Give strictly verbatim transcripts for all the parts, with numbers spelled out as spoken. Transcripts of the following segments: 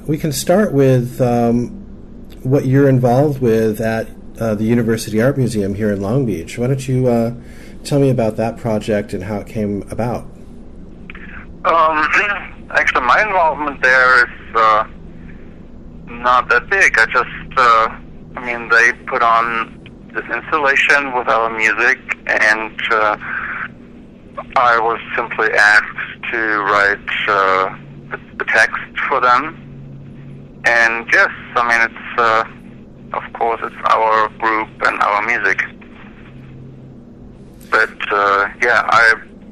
we can start with um, what you're involved with at uh, the University Art Museum here in Long Beach. Why don't you uh, tell me about that project and how it came about? Um, actually, my involvement there is uh, not that big. I just, uh, I mean, they put on this installation with our music, and uh, I was simply asked to write uh, the, the text for them. And yes, I mean, it's, uh, of course, it's our group and our music. But, uh, yeah, I,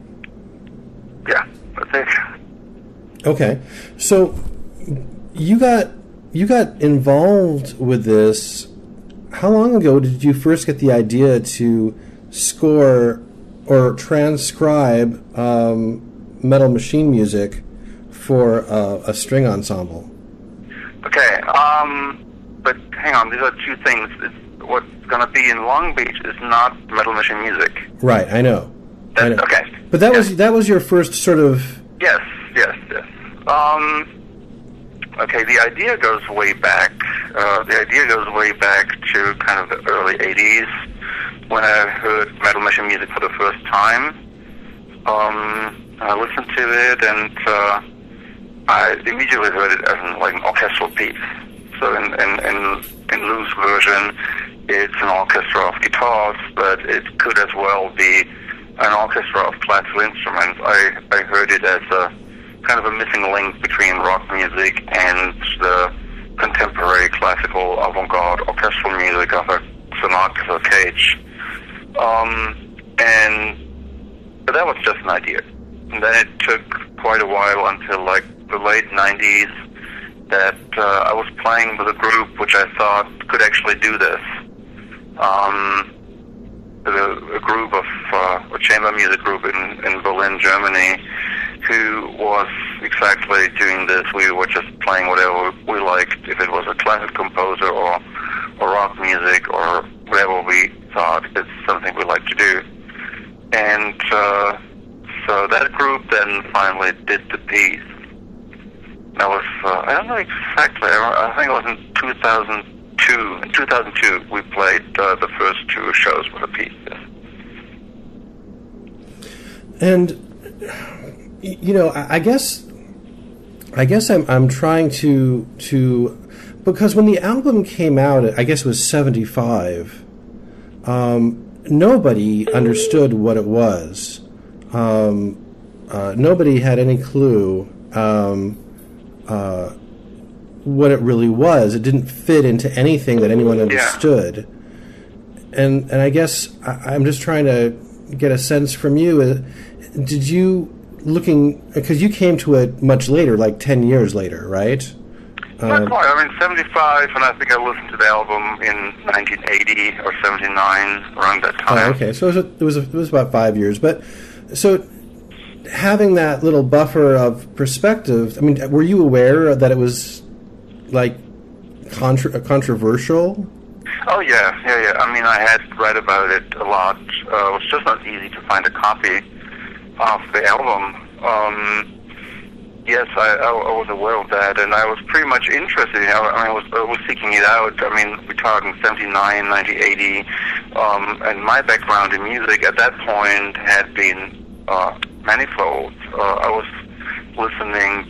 yeah, that's it. Okay. So, you got, you got involved with this. How long ago did you first get the idea to score or transcribe um, Metal Machine music for uh, a string ensemble? Okay, um, but hang on, these are two things. It's, what's going to be in Long Beach is not Metal Machine music. Right, I know. That, I know. Okay. But that yes. was that was your first sort of... Yes, yes, yes. Um, okay, the idea goes way back. Uh, the idea goes way back to kind of the early eighties, when I heard Metal Machine music for the first time. Um, I listened to it, and uh, I immediately heard it as an, like an orchestral piece. So in, in, in, in Lou's version, it's an orchestra of guitars, but it could as well be an orchestra of classical instruments. I, I heard it as a kind of a missing link between rock music and the contemporary classical avant-garde orchestral music of a Xenakis or Cage. Um, and but that was just an idea. And then it took quite a while until like the late nineties that uh, I was playing with a group which I thought could actually do this. Um, a, a group of uh, a chamber music group in, in Berlin, Germany, who was exactly doing this. We were just playing whatever we liked, if it was a classic composer or, or rock music or whatever we thought it's something we like to do. And uh, so that group then finally did the piece. That was, uh, I don't know exactly, I think it was in two thousand two. In two thousand two, we played uh, the first two shows with a piece. Yes. And, you know, I guess, I guess I'm I'm trying to to, because when the album came out, I guess it was seventy-five. Um, nobody understood what it was. Um, uh, nobody had any clue um, uh, what it really was. It didn't fit into anything that anyone understood. Yeah. And and I guess I, I'm just trying to get a sense from you. Uh, did you, looking, because you came to it much later, like ten years later, right? Not Um, quite. I mean, seventy-five, and I think I listened to the album in nineteen eighty or seventy-nine, around that time. Oh, okay. So it was, a, it was a, it was about five years. But so having that little buffer of perspective, I mean, were you aware that it was like contra- controversial? Oh yeah, yeah, yeah. I mean, I had read about it a lot. Uh, it was just not easy to find a copy of the album. Um, Yes, I, I, I was aware of that, and I was pretty much interested. I, I, mean, I, was, I was seeking it out. I mean, we're talking seventy-nine, nineteen eighty, um, and my background in music at that point had been uh, manifold. Uh, I was listening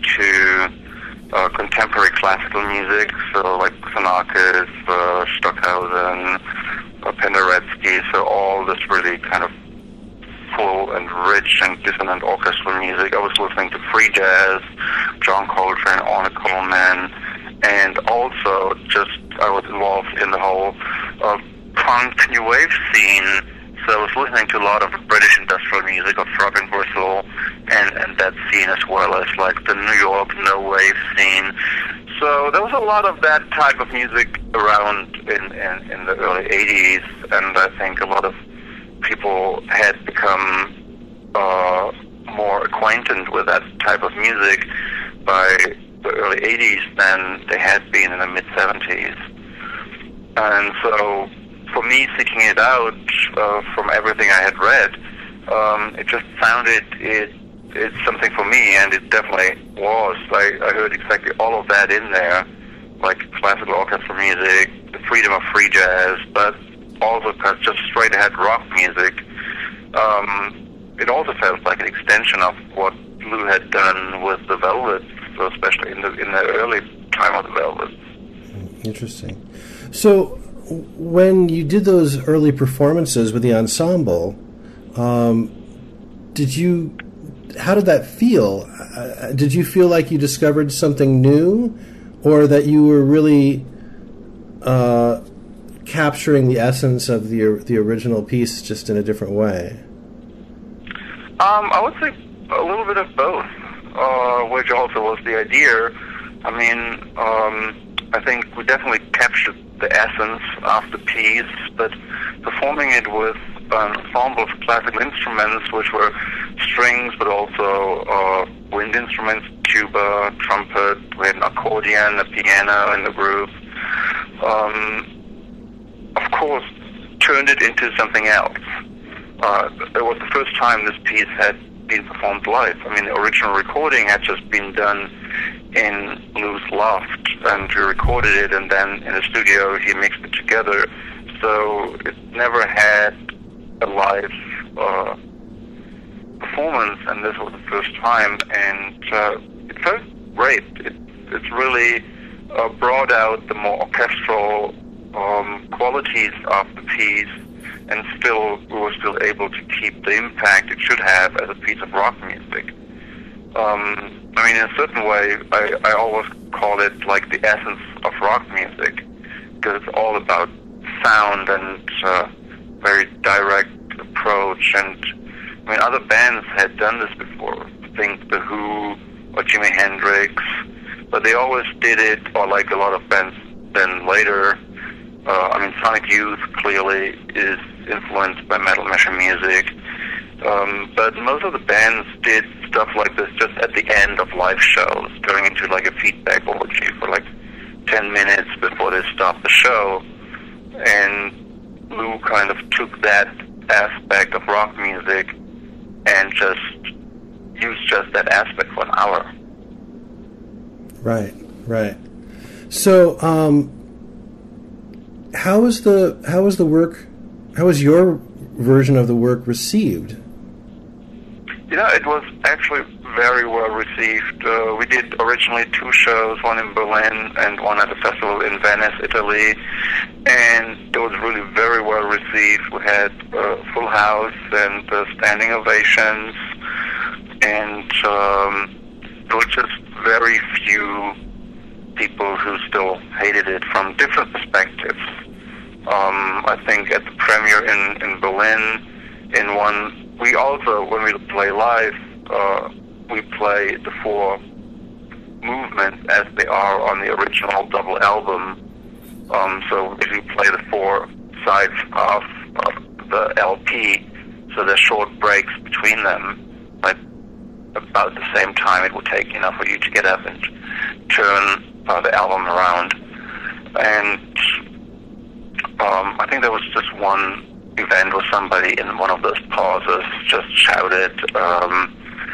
to uh, contemporary classical music, so like Xenakis, uh, Stockhausen, uh, Penderecki, so all this really kind of full and rich and dissonant orchestral music. I was listening to free jazz, John Coltrane, Ornette Coleman, and also just I was involved in the whole uh, punk new wave scene. So I was listening to a lot of British industrial music of Robin Bristle and, and that scene, as well as like the New York no wave scene. So there was a lot of that type of music around in, in, in the early eighties, and I think a lot of people had become uh, more acquainted with that type of music by the early eighties than they had been in the mid-seventies. And so for me, seeking it out uh, from everything I had read, um, it just sounded it it's something for me, and it definitely was. I, I heard exactly all of that in there, like classical orchestra music, the freedom of free jazz, but also kind of just straight ahead rock music. Um, it also felt like an extension of what Lou had done with the Velvets, so especially in the in the early time of the Velvets. Interesting. So, when you did those early performances with the ensemble, um, did you? How did that feel? Uh, did you feel like you discovered something new, or that you were really uh, capturing the essence of the the original piece just in a different way? Um, I would say a little bit of both, uh, which also was the idea. I mean, um, I think we definitely captured the essence of the piece, but performing it with an ensemble of classical instruments, which were strings, but also uh, wind instruments, tuba, trumpet, we had an accordion, a piano in the group, um, of course, turned it into something else. Uh, it was the first time this piece had been performed live. I mean, the original recording had just been done in Lou's loft, and we recorded it, and then in the studio he mixed it together. So it never had a live uh, performance, and this was the first time, and uh, it felt great. It, it's really uh, brought out the more orchestral um, qualities of the piece, and still we were still able to keep the impact it should have as a piece of rock music. Um, I mean, in a certain way, I, I always call it like the essence of rock music, because it's all about sound and uh, very direct approach. And I mean, other bands had done this before. I think The Who or Jimi Hendrix, but they always did it, or like a lot of bands then later. Uh, I mean, Sonic Youth clearly is influenced by Metal Machine music. Um, but most of the bands did stuff like this just at the end of live shows, going into like a feedback orgy for like ten minutes before they stopped the show. And Lou kind of took that aspect of rock music and just used just that aspect for an hour. Right, right. So, um, how was the how was the work? How was your version of the work received? You know, it was actually very well received. Uh, we did originally two shows, one in Berlin and one at a festival in Venice, Italy, and it was really very well received. We had a full house and uh, standing ovations, and um, there were just very few people who still hated it from different perspectives. Um, I think at the premiere in, in Berlin, in one, we also, when we play live, uh, we play the four movements as they are on the original double album. Um, so if you play the four sides of, of the L P, so there's short breaks between them, like about the same time it would take, you know, for you to get up and turn uh, the album around. And um, I think there was just one event where somebody in one of those pauses just shouted, um,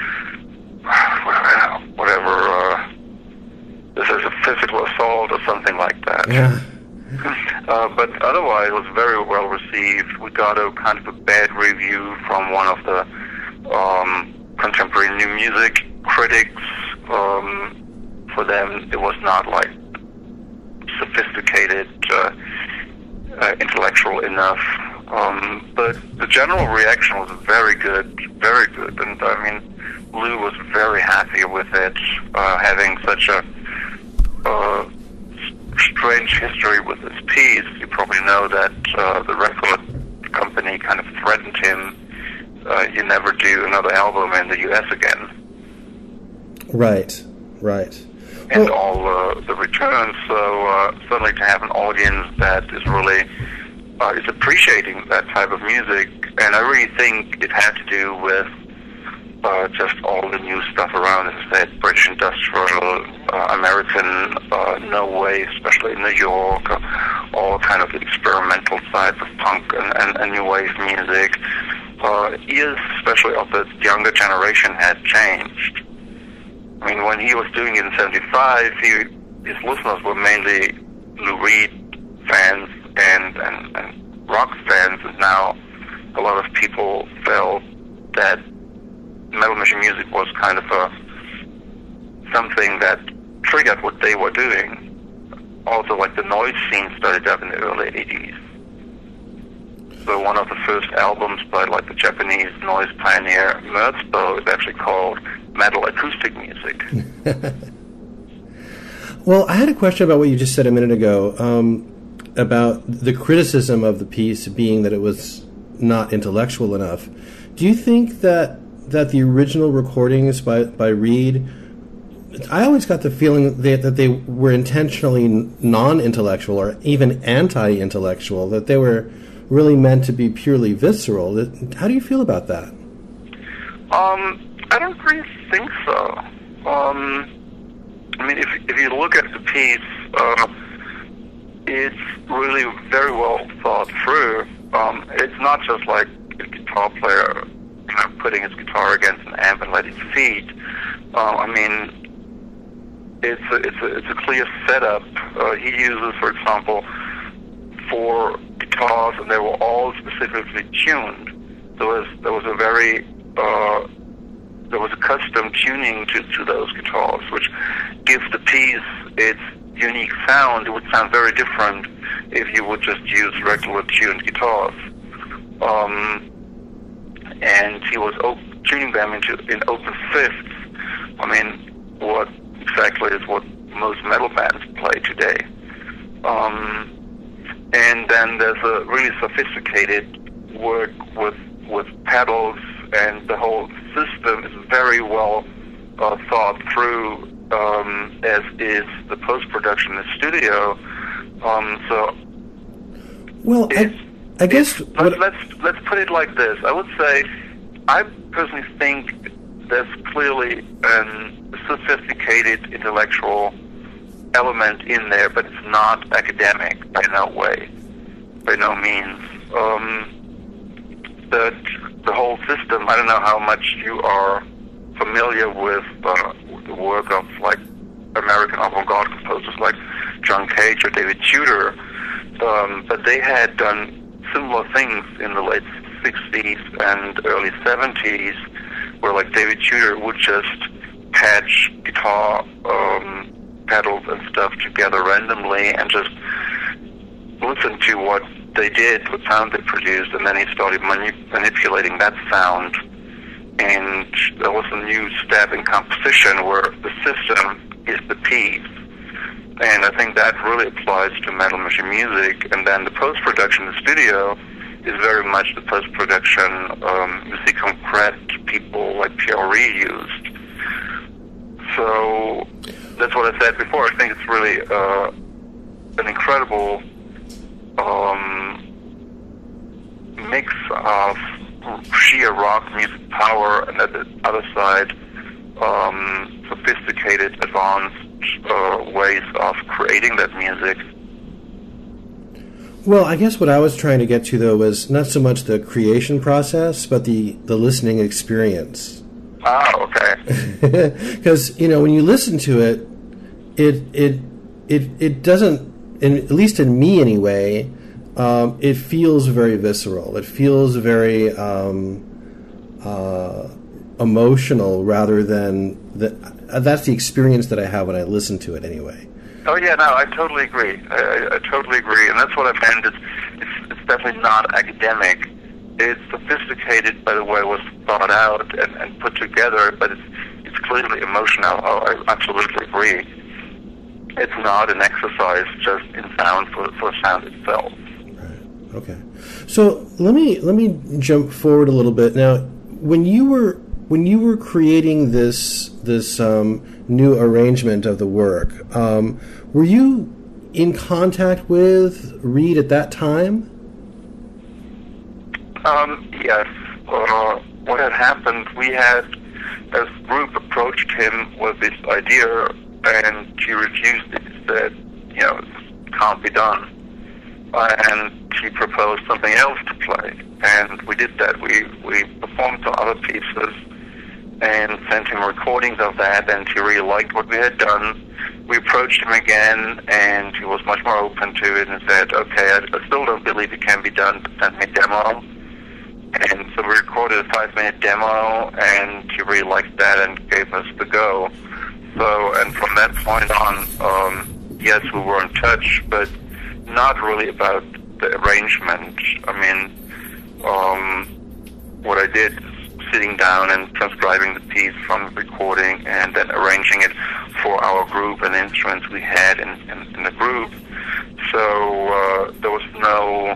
whatever, uh, this is a physical assault or something like that. Yeah. uh, but otherwise it was very well received. We got a kind of a bad review from one of the um, contemporary new music critics. Um, for them it was not like sophisticated, uh, uh, intellectual enough. Um, but the general reaction was very good, very good, and I mean, Lou was very happy with it, uh, having such a uh, strange history with this piece. You probably know that uh, the record company kind of threatened him, uh, you never do another album in the U S again. Right, right. And well, all uh, the returns, so uh, certainly to have an audience that is really Uh, is appreciating that type of music, and I really think it had to do with uh, just all the new stuff around, as I said, British industrial, uh, American uh, no wave, especially in New York, uh, all kind of experimental sides of punk and, and, and new wave music. uh, ears, especially of the younger generation, had changed. I mean, when he was doing it in seventy-five, he, his listeners were mainly Lou Reed fans and, and, and rock fans, and now a lot of people felt that Metal Machine music was kind of a something that triggered what they were doing. Also, like the noise scene started up in the early eighties. So one of the first albums by like the Japanese noise pioneer Merzbow is actually called Metal Acoustic Music. Well, I had a question about what you just said a minute ago, um, about the criticism of the piece being that it was not intellectual enough. Do you think that that the original recordings by, by Reed, I always got the feeling that, that they were intentionally non-intellectual or even anti-intellectual, that they were really meant to be purely visceral. How do you feel about that? Um, I don't really think so. Um, I mean, if if you look at the piece, uh, it's really very well thought through. Um, it's not just like a guitar player, you know, putting his guitar against an amp and letting it feed. Uh, I mean, it's a, it's a, it's a clear setup. Uh, he uses, for example, four guitars, and they were all specifically tuned. There was there was a very uh, there was a custom tuning to, to those guitars, which gives the piece its unique sound. It would sound very different if you would just use regular tuned guitars. Um, and he was op- tuning them into in open fifths. I mean, what exactly is what most metal bands play today. Um, and then there's a really sophisticated work with with pedals, and the whole system is very well uh, thought through, um, as is the post-production in the studio. Um, so, well, I, I guess what, let's let's put it like this. I would say, I personally think there's clearly a sophisticated intellectual element in there, but it's not academic by no way, by no means. Um, the the whole system. I don't know how much you are familiar with, uh, with the work of like American avant-garde composers like John Cage or David Tudor, um, but they had done similar things in the late sixties and early seventies, where like David Tudor would just patch guitar um, pedals and stuff together randomly and just listen to what they did, what sound they produced, and then he started mani- manipulating that sound. And there was a new step in composition where the system is the piece. And I think that really applies to Metal Machine music. And then the post-production in the studio is very much the post-production um, musique concrète people like Pierre Rie used. So that's what I said before. I think it's really uh, an incredible um, mix of sheer rock music power, and at the other side, um, sophisticated, advanced uh, ways of creating that music. Well, I guess what I was trying to get to, though, was not so much the creation process, but the, the listening experience. Oh, okay. Because, you know, when you listen to it, it it it it doesn't, in, at least in me anyway, um, it feels very visceral. It feels very um, uh, emotional rather than... The, uh, that's the experience that I have when I listen to it anyway. Oh, yeah, no, I totally agree. I, I, I totally agree. And that's what I meant. It's, it's, it's definitely not academic. It's sophisticated by the way it was thought out and, and put together, but it's it's clearly emotional. Oh, I absolutely agree. It's not an exercise just in sound for, for sound itself. Right. Okay. So let me let me jump forward a little bit. Now, when you were when you were creating this this um, new arrangement of the work, um, were you in contact with Reed at that time? Um, yes. Uh, what had happened, we had, as a group, approached him with this idea, and he refused it. He said, you know, it can't be done. Uh, and he proposed something else to play. and we did that. We we performed some other pieces and sent him recordings of that, and he really liked what we had done. We approached him again, and he was much more open to it and said, okay, I, I still don't believe it can be done, but send me a demo. And so we recorded a five-minute demo, and he really liked that and gave us the go. So, and from that point on, um, yes, we were in touch, but not really about the arrangement. I mean, um, what I did is sitting down and transcribing the piece from the recording and then arranging it for our group and the instruments we had in, in, in the group. So uh, there was no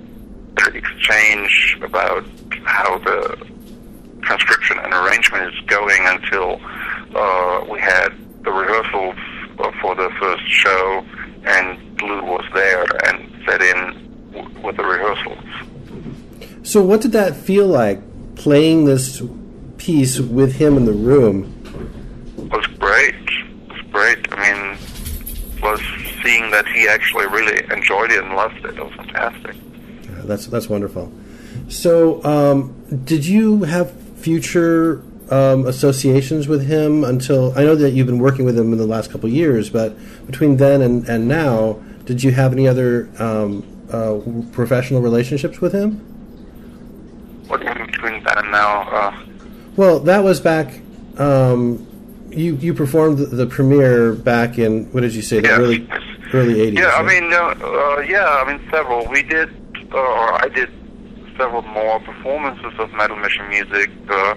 exchange about how the transcription and arrangement is going until uh, we had the rehearsals for the first show, and Lou was there and set in w- with the rehearsals. So what did that feel like, playing this piece with him in the room? It was great. It was great. I mean, was seeing that he actually really enjoyed it and loved it. It was fantastic. Yeah, that's that's wonderful. So, um, did you have future um, associations with him until, I know that you've been working with him in the last couple of years, but between then and, and now, did you have any other um, uh, professional relationships with him? What do you mean between then and now? Uh, well, that was back, um, you you performed the, the premiere back in, what did you say, the yeah. early, early eighties? Yeah, right? I mean, uh, uh, yeah, I mean, several. We did, uh, or I did several more performances of Metal Mission music, uh,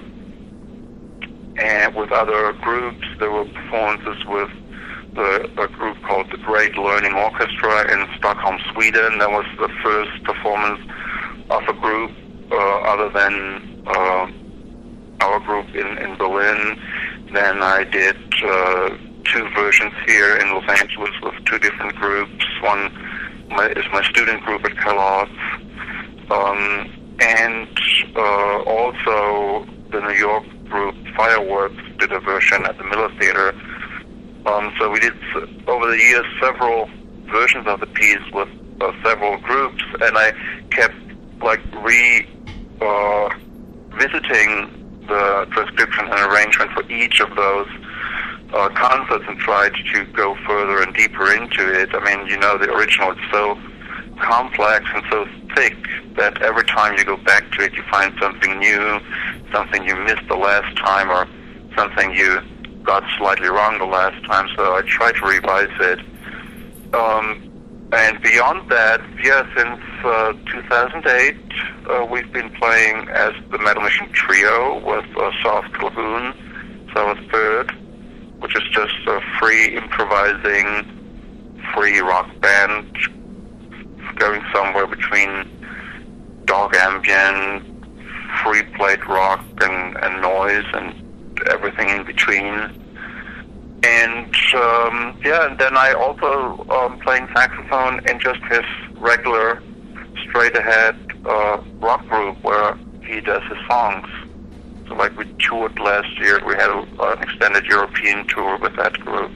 and with other groups. There were performances with the, a group called the Great Learning Orchestra in Stockholm, Sweden. That was the first performance of a group uh, other than uh, our group in, in Berlin. Then I did uh, two versions here in Los Angeles with two different groups. One my, is my student group at Kellogg. Um, and uh, also the New York group Fireworks did a version at the Miller Theater. Um, so we did, over the years, several versions of the piece with uh, several groups, and I kept like re uh, visiting the transcription and arrangement for each of those uh, concerts and tried to go further and deeper into it. I mean, you know, the original is so complex and so thick that every time you go back to it, you find something new, something you missed the last time, or something you got slightly wrong the last time. So I try to revise it. Um, and beyond that, yeah, since uh, two thousand eight, uh, we've been playing as the Metal Mission Trio with uh, Soft Lagoon, so a third, which is just a free improvising, free rock band going somewhere between dark ambient, free played rock and, and noise and everything in between. And um, yeah, and then I also um, playing saxophone in just his regular, straight ahead uh, rock group where he does his songs. So like we toured last year, we had a, an extended European tour with that group.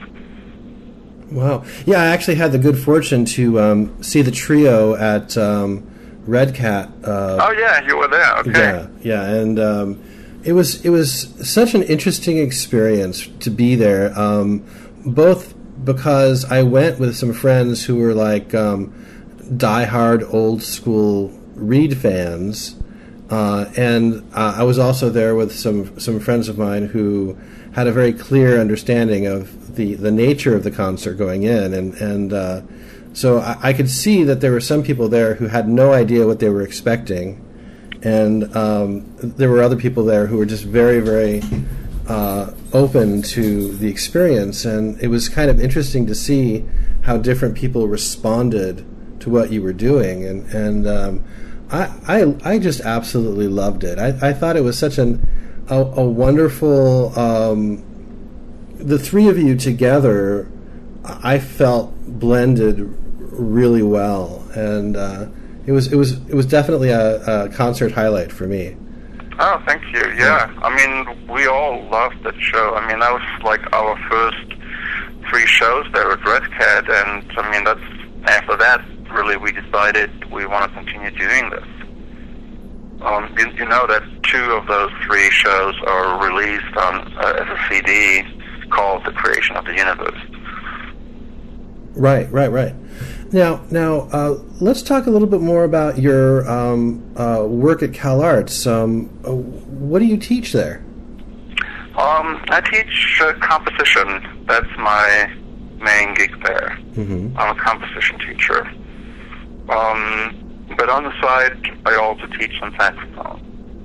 Wow. Yeah, I actually had the good fortune to um, see the trio at um, Red Cat. Uh, oh yeah, you were there. Okay. Yeah, yeah, and um, it was it was such an interesting experience to be there. Um, both because I went with some friends who were like um, diehard old school Reed fans, uh, and uh, I was also there with some some friends of mine who had a very clear understanding of the, the nature of the concert going in, and and uh, so I, I could see that there were some people there who had no idea what they were expecting, and um, there were other people there who were just very, very uh, open to the experience, and it was kind of interesting to see how different people responded to what you were doing, and and um, I, I I just absolutely loved it. I, I thought it was such an a, a wonderful. Um, the three of you together, I felt blended really well, and uh, it was it was it was definitely a, a concert highlight for me. Oh, thank you. Yeah, I mean, we all loved that show. I mean, that was like our first three shows there at Red Cat, and I mean, that's after that really we decided we want to continue doing this. Um, you, you know that two of those three shows are released on uh, as a C D called "The Creation of the Universe." Right, right, right. Now, now uh, let's talk a little bit more about your um, uh, work at CalArts. Um, uh, what do you teach there? Um, I teach uh, composition. That's my main gig there. Mm-hmm. I'm a composition teacher. Um, but on the side, I also teach some saxophone.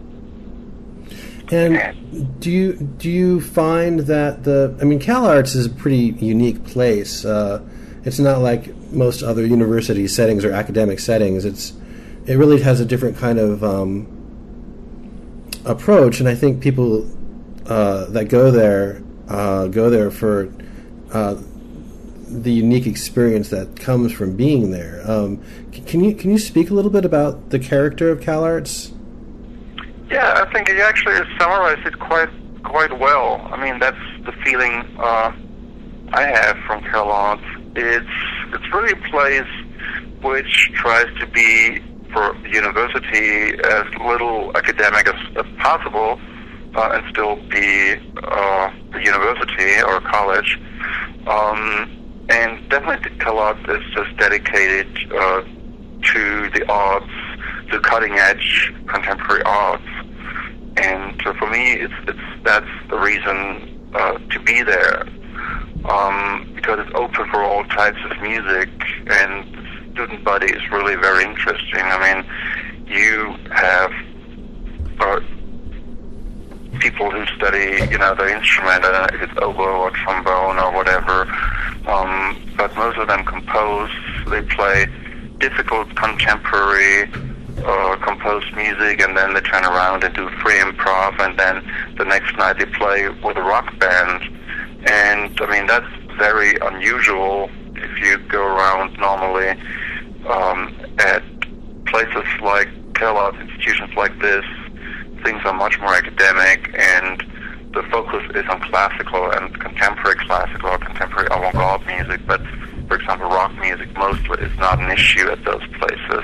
And do you do you find that the I mean CalArts is a pretty unique place. Uh, it's not like most other university settings or academic settings. It's it really has a different kind of um, approach, and I think people uh, that go there uh, go there for uh, the unique experience that comes from being there. Um, can you can you speak a little bit about the character of CalArts? Yeah, I think you actually summarized it quite quite well. I mean, that's the feeling uh, I have from CalArts. It's it's really a place which tries to be, for the university, as little academic as, as possible, uh, and still be uh, a university or a college. Um, and definitely CalArts is just dedicated uh, to the arts, to cutting-edge contemporary arts. And so for me, it's, it's that's the reason uh, to be there, um, because it's open for all types of music, and the student body is really very interesting. I mean, you have uh, people who study, you know, the instrument, I don't know if it's oboe or trombone or whatever, um, but most of them compose. They play difficult contemporary Uh, composed music, and then they turn around and do free improv, and then the next night they play with a rock band. And I mean, that's very unusual if you go around normally um, at places like CalArts, institutions like this. Things are much more academic, and the focus is on classical and contemporary classical or contemporary avant-garde music, but for example, rock music mostly is not an issue at those places.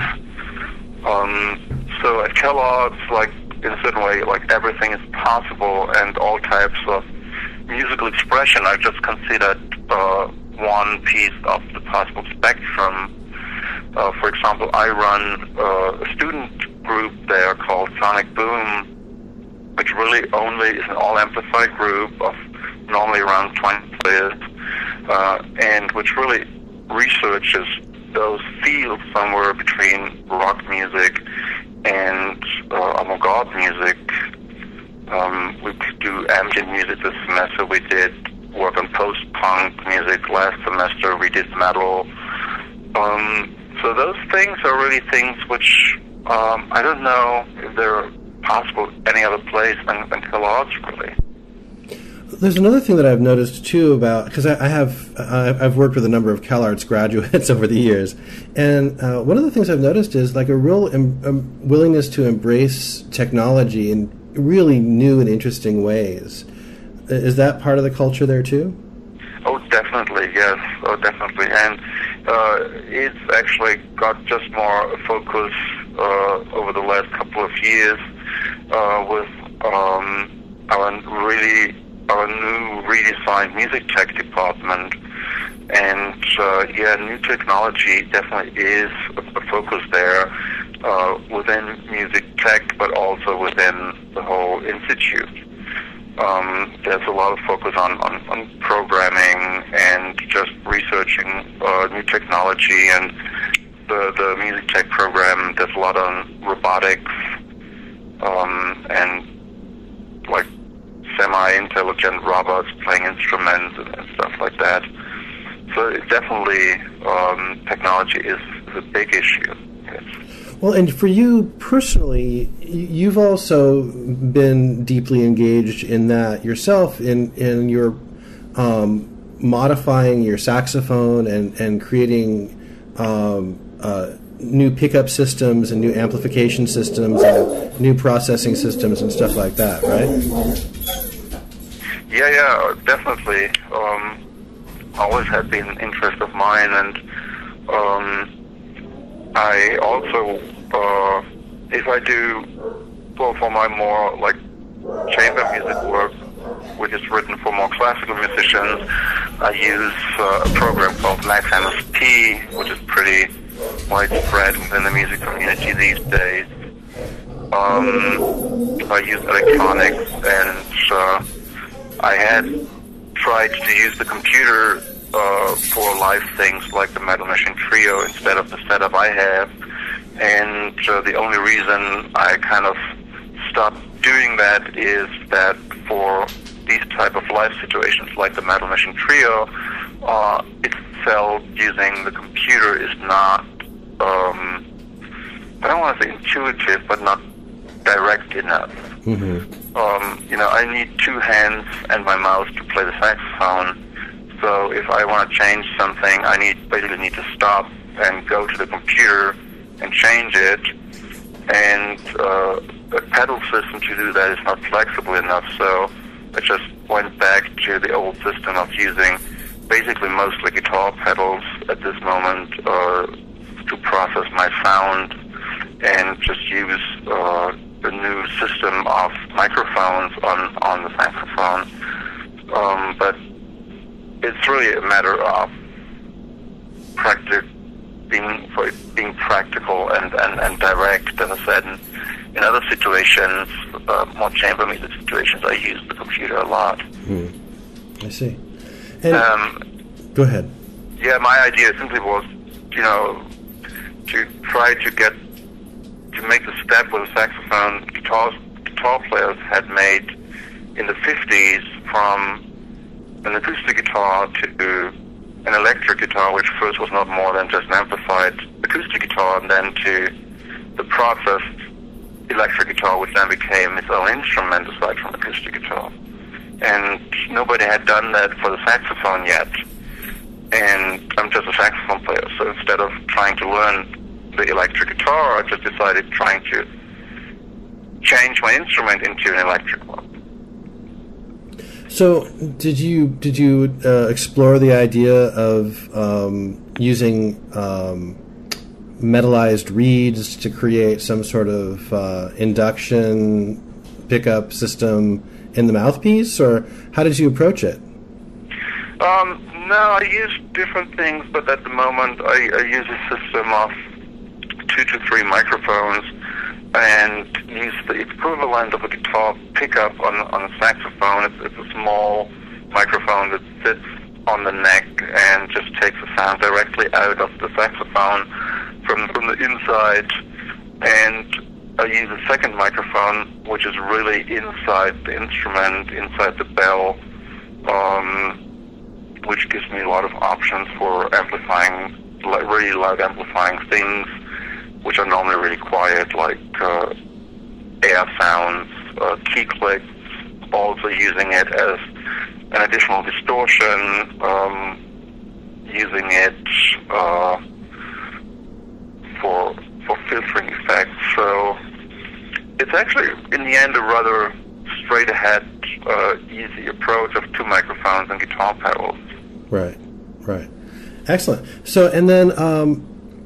Um, so at CalArts, like, in a certain way, like, everything is possible, and all types of musical expression are just considered uh, one piece of the possible spectrum. Uh, for example, I run uh, a student group there called Sonic Boom, which really only is an all-amplified group of normally around twenty players, uh, and which really researches those fields somewhere between rock music and uh, avant-garde music. Um, we could do ambient music this semester. We did work on post-punk music last semester. We did metal. Um, so those things are really things which um, I don't know if they're possible any other place than, than CalArts, really. There's another thing that I've noticed too about, because I, I have I've worked with a number of CalArts graduates over the years, and uh, one of the things I've noticed is like a real em- um, willingness to embrace technology in really new and interesting ways. Is that part of the culture there too? Oh, definitely, yes. Oh, definitely, and uh, it's actually got just more focus uh, over the last couple of years uh, with um, our really. our new redesigned music tech department, and uh, yeah, new technology definitely is a, a focus there uh, within music tech, but also within the whole institute. Um, there's a lot of focus on, on, on programming and just researching uh, new technology, and the, the music tech program, there's a lot on robotics um, and like semi-intelligent robots playing instruments and, and stuff like that. So it definitely, um, technology is, is a big issue. Yes. Well, and for you personally, you've also been deeply engaged in that yourself, in in your um, modifying your saxophone and and creating um, uh, new pickup systems and new amplification systems and new processing systems and stuff like that, right? Yeah, yeah, definitely. Um, always had been an interest of mine, and um, I also, uh, if I do for, for my more like chamber music work, which is written for more classical musicians, I use uh, a program called Max M S P, which is pretty widespread within the music community these days. Um, I use electronics, and uh, I had tried to use the computer uh, for live things like the Metal Machine Trio instead of the setup I have. And uh, the only reason I kind of stopped doing that is that for these type of live situations like the Metal Machine Trio, uh, itself using the computer is not, um, I don't want to say intuitive, but not direct enough. Mm-hmm. Um, you know, I need two hands and my mouse to play the saxophone. So if I want to change something, I need basically need to stop and go to the computer and change it. And uh, a pedal system to do that is not flexible enough. So I just went back to the old system of using basically mostly guitar pedals at this moment uh, to process my sound, and just use uh, the new system of microphones on, on the saxophone. Um, but it's really a matter of practic being for it being practical and, and, and direct. As I said, in, in other situations, uh, more chamber music situations, I use the computer a lot. Hmm. I see. And um, go ahead. Yeah, my idea simply was, you know, to try to get to make the step with the saxophone guitar guitar players had made in the fifties from an acoustic guitar to an electric guitar, which first was not more than just an amplified acoustic guitar, and then to the processed electric guitar, which then became its own instrument aside from acoustic guitar. And nobody had done that for the saxophone yet. And I'm just a saxophone player, so instead of trying to learn the electric guitar, I just decided trying to change my instrument into an electric one. So, did you did you uh, explore the idea of um, using um, metallized reeds to create some sort of uh, induction pickup system in the mouthpiece, or how did you approach it? Um, no, I use different things, but at the moment I, I use a system of two to three microphones and use the equivalent of a guitar pickup on on a saxophone. It's, it's a small microphone that sits on the neck and just takes the sound directly out of the saxophone from from the inside. And I use a second microphone, which is really inside the instrument, inside the bell, um, which gives me a lot of options for amplifying, really loud amplifying things, which are normally really quiet, like uh, air sounds, uh, key clicks, also using it as an additional distortion, um, using it uh, for for filtering effects. So it's actually, in the end, a rather straight-ahead, uh, easy approach of two microphones and guitar pedals. Right, right. Excellent. So, and then um,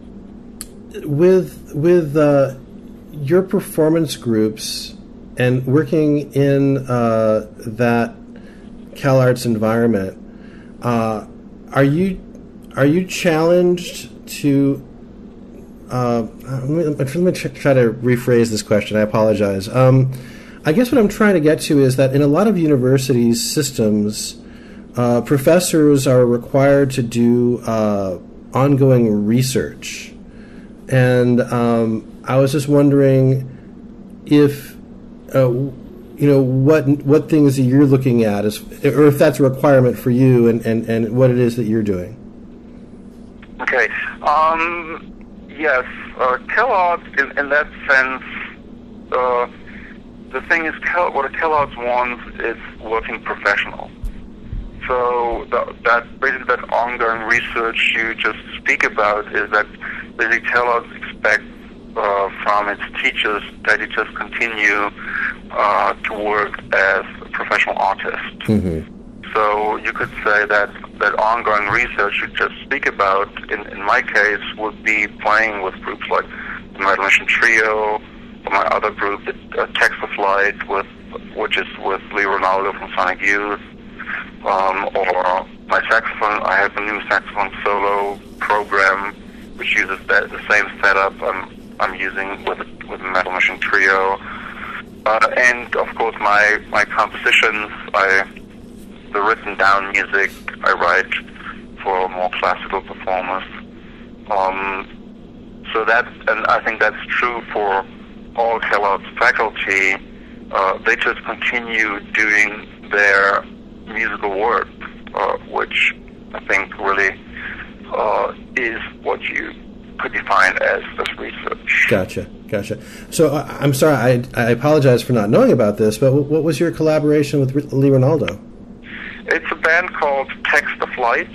with with uh, your performance groups and working in uh, that CalArts environment, uh, are you are you challenged to? Uh, let me, let me try to rephrase this question. I apologize. Um, I guess what I'm trying to get to is that in a lot of universities' systems, uh, professors are required to do uh, ongoing research. And um, I was just wondering if, uh, you know, what what things that you're looking at, is, or if that's a requirement for you, and, and, and what it is that you're doing. Okay. Um, yes, uh, CalArts, in, in that sense, uh, the thing is, Cal, what a CalArts wants is working professional. So the, that basically that ongoing research you just speak about is that basically CalArts expects uh, from its teachers that it just continue uh, to work as a professional artist. Mm-hmm. So you could say that that ongoing research you just speak about, in, in my case, would be playing with groups like the Metal Machine Trio, my other group, uh, Text of Light, with which is with Lee Ronaldo from Sonic Youth, um, or my saxophone. I have a new saxophone solo program which uses that, the same setup I'm I'm using with with the Metal Machine Trio, uh, and of course my my compositions. I the written down music I write for more classical performers. Um, so that, and I think that's true for all Kellogg's faculty. Uh, they just continue doing their musical work, uh, which I think really uh, is what you could define as, as research. Gotcha, gotcha. So uh, I'm sorry, I, I apologize for not knowing about this, but w- what was your collaboration with R- Lee Ronaldo? It's a band called Text of Light,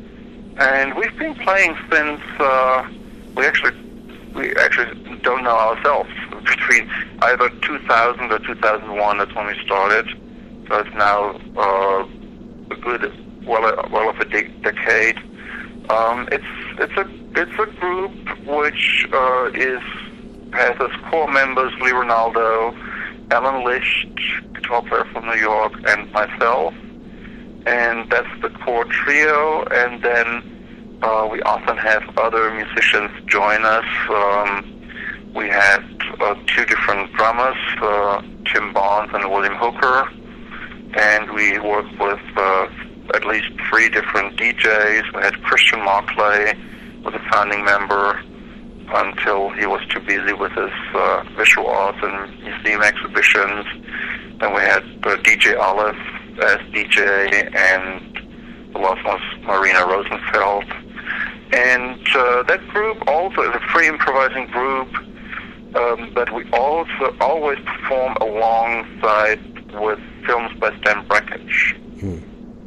and we've been playing since uh, we actually we actually don't know ourselves. Between either two thousand or two thousand one, that's when we started. So it's now uh, a good well well of a de- decade. Um, it's it's a it's a group which uh, is has as core members Lee Ronaldo, Alan Licht, guitar player from New York, and myself. And that's the core trio, and then uh, we often have other musicians join us. Um, we had uh, two different drummers, uh, Tim Barnes and William Hooker, and we worked with uh, at least three different D Js. We had Christian Marclay, was a founding member until he was too busy with his uh, visual arts and museum exhibitions. Then we had uh, D J Olive as D J, and the last one was Marina Rosenfeld. And uh, that group also is a free improvising group, um, but we also always perform alongside with films by Stan Brakhage. Hmm.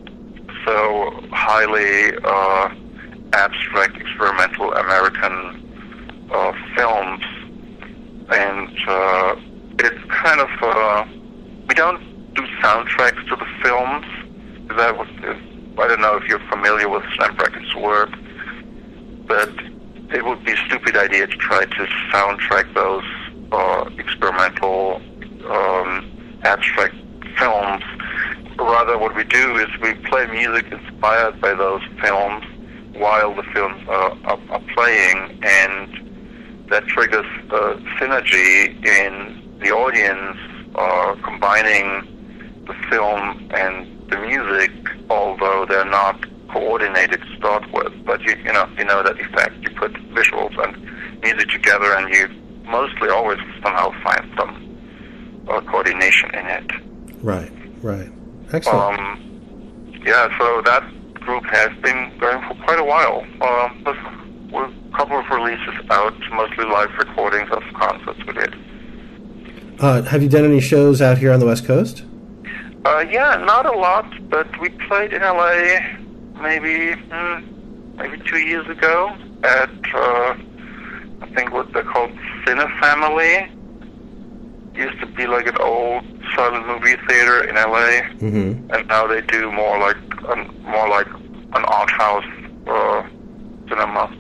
So highly uh, abstract, experimental American uh, films, and uh, it's kind of uh, we don't do soundtracks to the films. That was, I don't know if you're familiar with Stan Brakhage's work, but it would be a stupid idea to try to soundtrack those uh, experimental, um, abstract films. Rather, what we do is we play music inspired by those films while the films are, are, are playing, and that triggers uh, synergy in the audience, uh, combining the film and the music, although they're not coordinated to start with. But you, you know, you know that effect. You put visuals and music together, and you mostly always somehow find some uh, coordination in it. Right, right. Excellent. Um, yeah, so that group has been going for quite a while. Um, with a couple of releases out, mostly live recordings of concerts we did. Uh, have you done any shows out here on the West Coast? Uh, yeah, not a lot, but we played in L A maybe hmm, maybe two years ago at uh, I think what they're called Cine Family. Used to be like an old silent movie theater in L A, mm-hmm. and now they do more like um, more like an art house uh, cinema.